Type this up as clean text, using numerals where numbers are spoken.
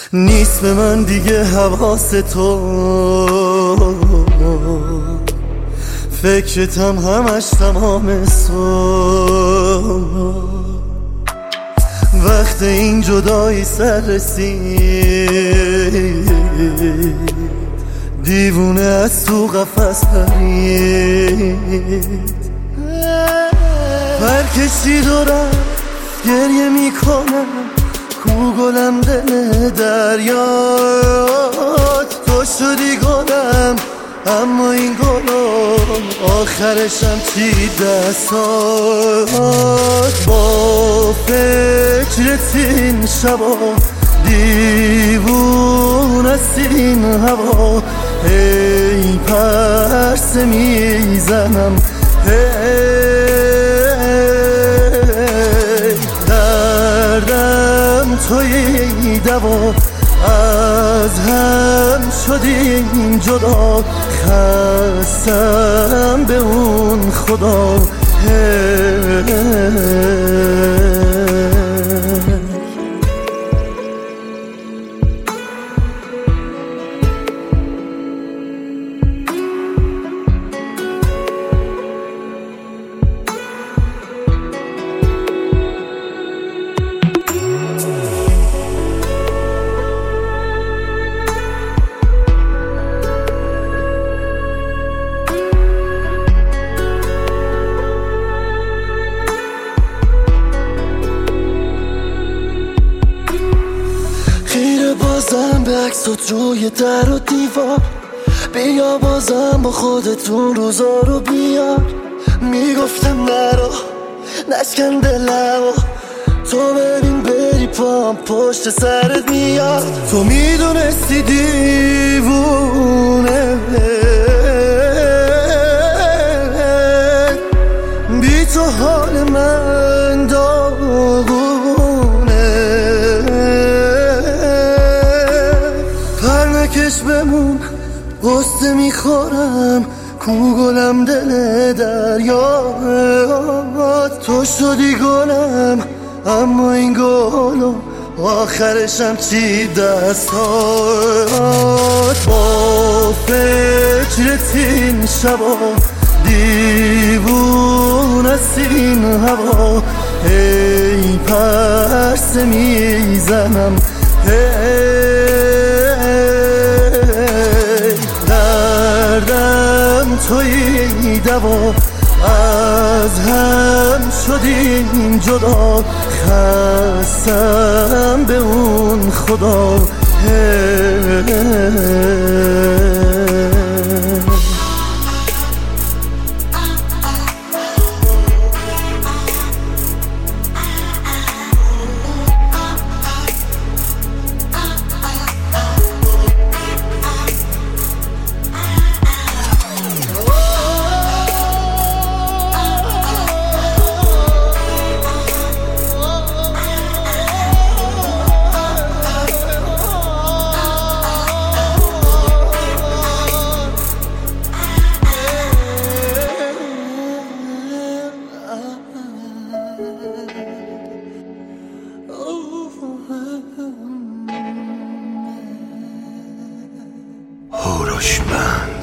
نیست به من دیگه حواس تو، فکرتم همش تمام صبح. وقت این جدایی سر رسید، دیوونه از تو قفس پرید. پرکشید و رفت، گریه میکنم، کو گلم دل دریات. تو شدی گلم اما این گلم آخرشم چی دستات. با فکرت این شبا دیوون است این هوا. هی پرسه میزنم، دردم توی دوا. از هم شدیم جدا، خستم به اون خدا. بازم به عکسات روی در و دیوار، بیا بازم با خودتون روزا رو بیار. میگفتم نرو نشکن دلمو، تو ببین بری پام پشت سرت میاد. تو میدونستی دیوونه بی تو حال من داغونه. پرنکش بمون غصه میخورم، کو گلم دل دریات. تو شدی گلم اما این گلم آخرشم چی دستات. با فکرت این شبا دیوون است این هوا. هی پرسه میزنم، دردم توی دوا. از هم شدیم جدا، خستم به اون خدا. هوروشمند.